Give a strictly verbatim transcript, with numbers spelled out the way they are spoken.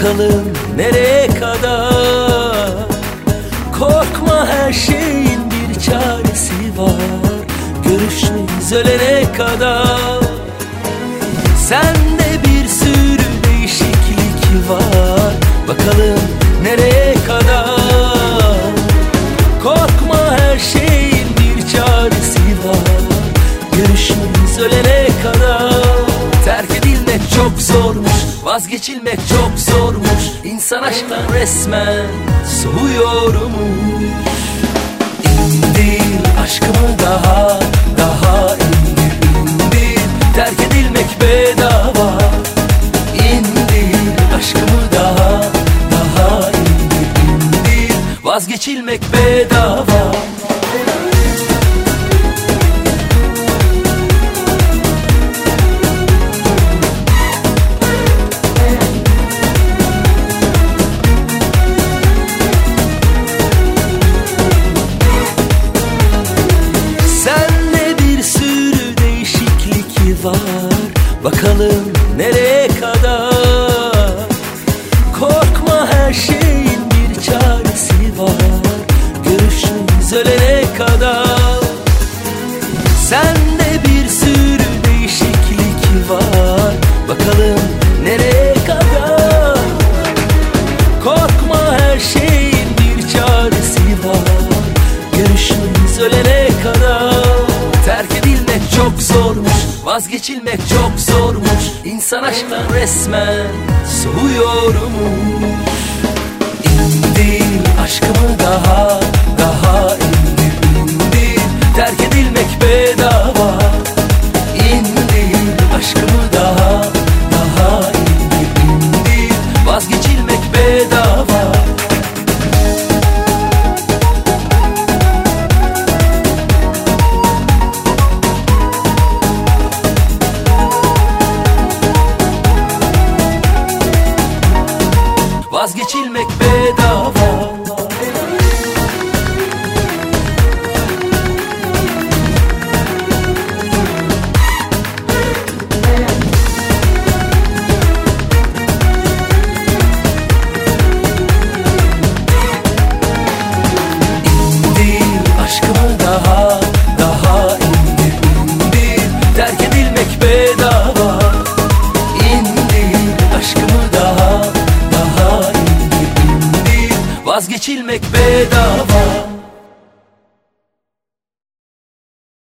bakalım nereye kadar. Korkma, her şeyin bir çaresi var. Görüşmeyiz ölene kadar. Sende bir sürü değişiklik var. Bakalım nereye kadar. Korkma, her şeyin bir çaresi var. Görüşmeyiz ölene kadar. Terk edilmek çok zormuş, vazgeçilmek çok zormuş. İnsan aşktan resmen soğuyormuş. İndir aşkımı daha, daha indir, indir. Terk edilmek bedava. İndir aşkımı daha, daha indir, indir. Vazgeçilmek bedava. Bakalım nereye kadar. Korkma, her şeyin bir çaresi var. Görüşürüz ölene kadar. Sende bir sürü değişiklik var. Bakalım nereye kadar. Korkma, her şeyin bir çaresi var. Görüşürüz ölene kadar. Terk edilmek çok zormuş, vazgeçilmek çok zormuş. İnsan aşktan resmen soğuyormuş. İndir aşkımı daha, daha indir, indir. Terk edilmek bedava. İndir aşkımı daha, daha indir, indir. Vazgeçilmek bedava. Vazgeçilmek bedava. İndir aşkımı daha, daha indir, indir. Terk edilmek bedava. İndir aşkımı daha, vazgeçilmek bedava.